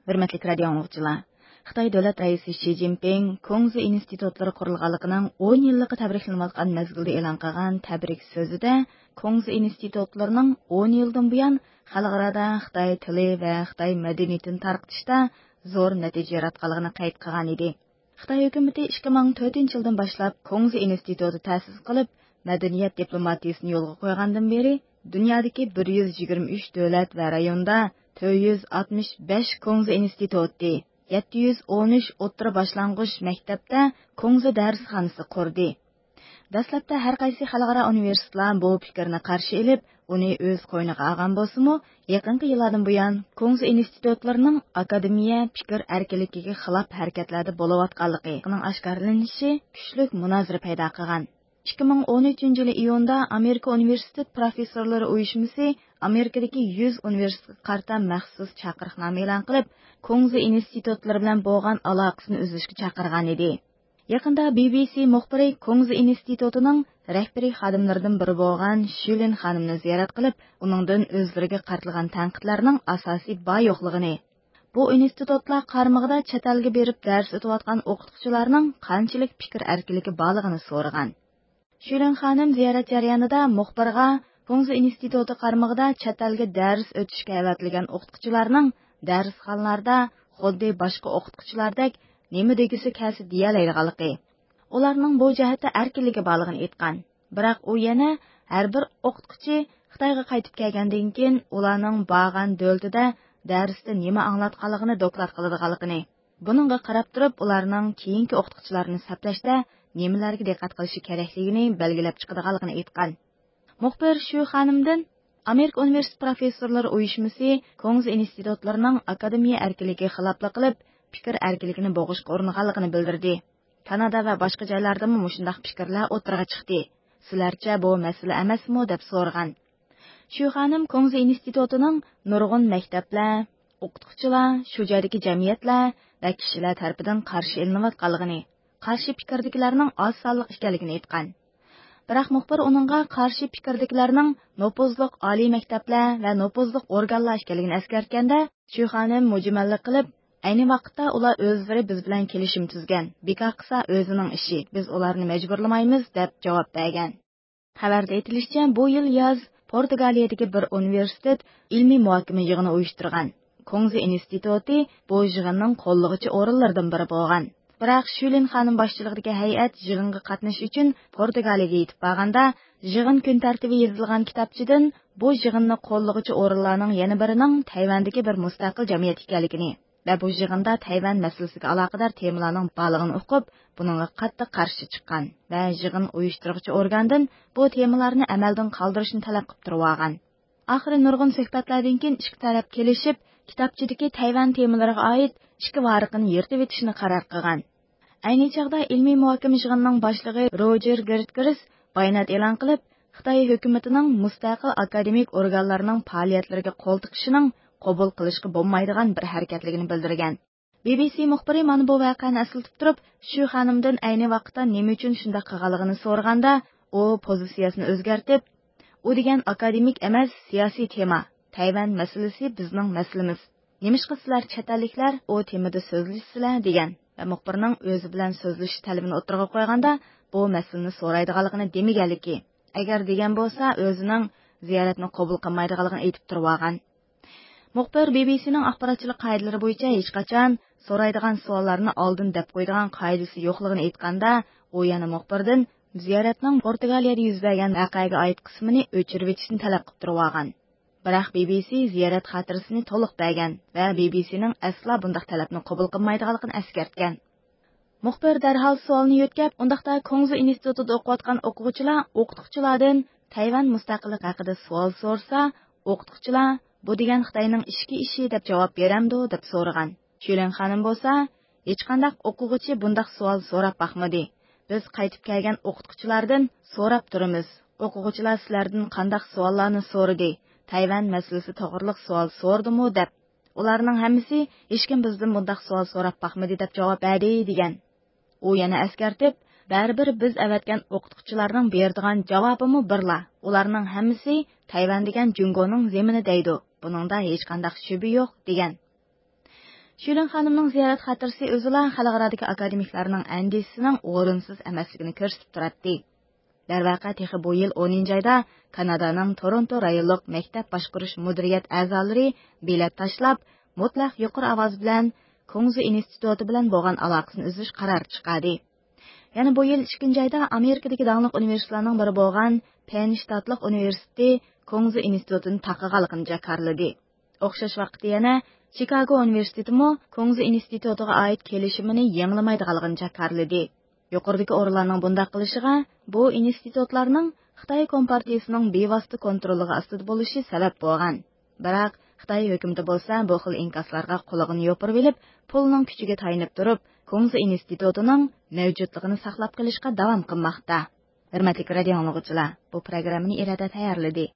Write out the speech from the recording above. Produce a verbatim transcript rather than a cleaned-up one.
Hürmetlik radio anlıqçılar, Xitay Dövlət Rəisi Xi Jinping Kongzi institutları qurulğanlığının on yıllığı təbriklanayotgan mezgildə elan qilgan təbrik sözüdə Kongzi institutlarının on yıldan buyan xalqarada Xitay tili və Xitay mədəniyyətini tarqitishda zo'r natija yaratganligini qayd qilgan edi. Xitay hökuməti ikki ming to'rtinchi yildan boshlab Kongzi instituti ta'sis qilib, madaniyat diplomatiyasini yo'lga qo'ygandan beri dunyodagi bir yuz yigirma uch davlat va rayonda to'rt yuz oltmish besh Kongzi instituti, yetti yuz o'n uch o'rta boshlang'ich maktabda Kongzi darsxonasi qurdi. Dastlabda har qaysi xalqaro universitetlar bu fikrni qarshi olib, uni o'z qo'yniga olgan bo'lsa-mu, yaqinqi yillardan buyon Kongzi institutlarining akademiya fikr erkinligiga xilof harakatlarda bo'layotganligining oshkorlanishi kuchli munozara paydo qilgan. ikki ming o'n uchinchi yil iyunda Amerika universitet professorlari uyushmasi Amerikadagi yuz universitetga qarta maxsus chaqiriqnoma e'lon qilib, Kongzi institutlari bilan bo'lgan aloqasini uzishga chaqirgan edi. Yaqinda B B C muxbiri Kongzi institutining rahbariy xodimlaridan biri bo'lgan Shulin xonimni ziyorat qilib, uningdan o'zlariga qaratilgan tanqidlarning asosiy ba yo'qligini, bu institutlar qarmog'ida chet elga berib dars o'tayotgan o'qituvchilarning qanchalik fikr erkinligi borligini so'ragan. Shulin xonim ziyorat jarayonida muxbirga Kongzi instituti qarmog'ida chet elga dars o'tishga avatilgan o'qituvchilarning darsxonalarda xuddi boshqa o'qituvchilardek nima degisi kelsa deyalaydiganligi, ularning bu jihatda erkinligi borligini aytgan. Biroq u yana har bir o'qituvchi Xitoyga qaytib kelgandan keyin ularning borgan davlatida darsda nima anglatganligini doklad qiladiganligini, buningga qarab turib ularning keyingi o'qituvchilarni saplashda nimalarga diqqat qilishi kerakligini belgilab chiqadiganligini aytgan. Muxbir shu xonimdan Amerika universitet professorlari uyushmasi Kongzi institutlarining akademiya erkinligiga xiloflik qilib, fikr erkinligini bo'g'ishga uringanligini bildirdi. Kanada va boshqa joylarda ham shunday fikrlar o'tirg'a chiqdi. Sizlarcha bu masala emasmi deb so'ragan. Shu xonim Kongzi institutining nurg'un maktablar, o'qituvchilar, shu joydagi jamiyatlar va kishilar tarafidan qarshi ilinayotganligini, qarshi fikrdagilarning oz sonli ekanligini aytgan. Biroq muxbir uningga qarshi fikrdagilarning nopozliq oliy maktablar va nopozliq organlar ekanligini eskartganda, shu xonim mujmallik qilib, ayni vaqtda ular o'zlari biz bilan kelishim tuzgan. Bekor qilsa o'zining ishi, biz ularni majburlamaymiz deb javob bergan. Xabarda aytilishicha, bu yil yoz Portugaliyadagi bir universitet ilmiy muhokama yig'ini uyushtirgan. Kongzi instituti bu yig'inning qo'llig'ichi o'rinlaridan biri bo'lgan. Biroq Shulin xonim boshchiligidagi hay'at yig'inga qatnashish uchun Portugaliyaga yetib borganda, yig'in kun tartibi yozilgan kitobchidan bu yig'inni qo'llig'ichi o'rinlarning yana birining Tayvandagi bir mustaqil jamiyat ekanligini va bu yig'inda Tayvan masalasiga aloqador temalarning borlig'ini o'qib, buningga qattiq qarshi chiqqan va yig'in uyushtiruvchi organdan bu temalarni amaldan qoldirishni talab qilib turib olgan. Oxiri nurg'un suhbatlardan keyin ikki taraf kelishib, kitobchidagi Tayvan temalariga oid ikki varaqni yirtib etishni qaror qilgan. Ayni chog'da ilmiy muhokama yig'inining boshlig'i Roger Gertgers bayonot e'lon qilib, Xitoy hukumatining mustaqil akademik organlarining faoliyatlariga qo'l tiqishining qabul qilishga bo'lmaydigan bir harakatligini bildirgan. B B C muxbiri mana bu voqeani eslatib turib, shu xonimdan ayni vaqtda nima uchun shunday qilganligini so'raganda, u pozitsiyasini o'zgartib, u degan akademik emas, siyosiy tema. Tayvan masalasi bizning masalamiz. Nimishqa sizlar chet elliklar u temada so'zlashsizlar degan va muxbirning o'zi bilan so'zlash talabini o'tirg'a qo'yganda, bu masalani so'raydiganligini demaganligi, agar degan bo'lsa, o'zining ziyoratni qabul qilmaydiganligini aytib turib olgan. Muxbir B B C'ning axborotchilik qoidalari bo'yicha hech qachon so'raydigan savollarni oldin deb qo'ydigan qoidasi yo'qligini aytganda, u yana muxbirdan ziyoratning Portugaliyada yuz bergan voqeaga oid qismini o'chirib etishni talab qilib turib olgan. Biroq B B C ziyorat xotirasini to'liq bergan va B B C'ning asla bunday talabni qabul qilmaydiganligini eskartgan. Muxbir darhol savolni yo'tkab, undaqda Kongzi institutida o'qiyotgan o'quvchilar o'qituvchilardan Tayvan mustaqilligi haqida savol so'rsa, o'qituvchilar bu degan Xitoyning ishki ishi deb javob beramdi deb so'ragan. Shulin xonim bo'lsa, hech qanday o'quvchi bunday savol so'rab baxmadi. Biz qaytib kelgan o'qituvchilardan so'rab turamiz. O'quvchilar sizlardan qanday savollarni so'radi? Tayvan masalasi to'g'riliq savol so'rdimi deb. Ularning hammasi hech kim bizdan bunday savol so'rab baxmadi deb javob berdi degan. U yana eskartib, baribir biz avatgan o'qituvchilarning beradigan javobimi birla. Ularning hammasi Tayvan degan Jungoning zemini deydi. Buningda hech qanday shubha yo'q degan. Шүлін ханымның зиярат хатırсы өзіла xalqaradagi akademiklarning andishisining o'rinsiz emasligini ko'rsatib turadi. Darvaqa texi bu yil o'ninchi ayda Kanadaning Toronto rayonlik maktab boshqarish mudiriyat a'zolari bilet tashlab, mutlaq yuqori ovoz bilan Kongzi instituti bilan bo'lgan aloqasini uzish qarori chiqadi. Yana bu yil ikkinchi ayda Amerikadagi danglik universitetlarning biri bo'lgan Penn shtatlik universiteti Kongzi institutini taqig'aligini jakarladi. O'xshash vaqtda yana Chicago universitetimi Kongzi institutiga oid kelishimini yangilamaydiganligini jakarladi. Yuqoridagi o'rinlarning bunday qilishiga bu institutlarning Xitoy kompartiyasining bevosita kontroliga ostida bo'lishi sabab bo'lgan. Biroq Xitoy hukumati bo'lsa bu xil inkaslarga qulig'ini yopirib olib, pulning kuchiga tayanib turib, Kongzi institutining mavjudligini saqlab qolishga davom qilmoqda. Hurmatli radio anglovchilar, bu programmani irada tayyorladi.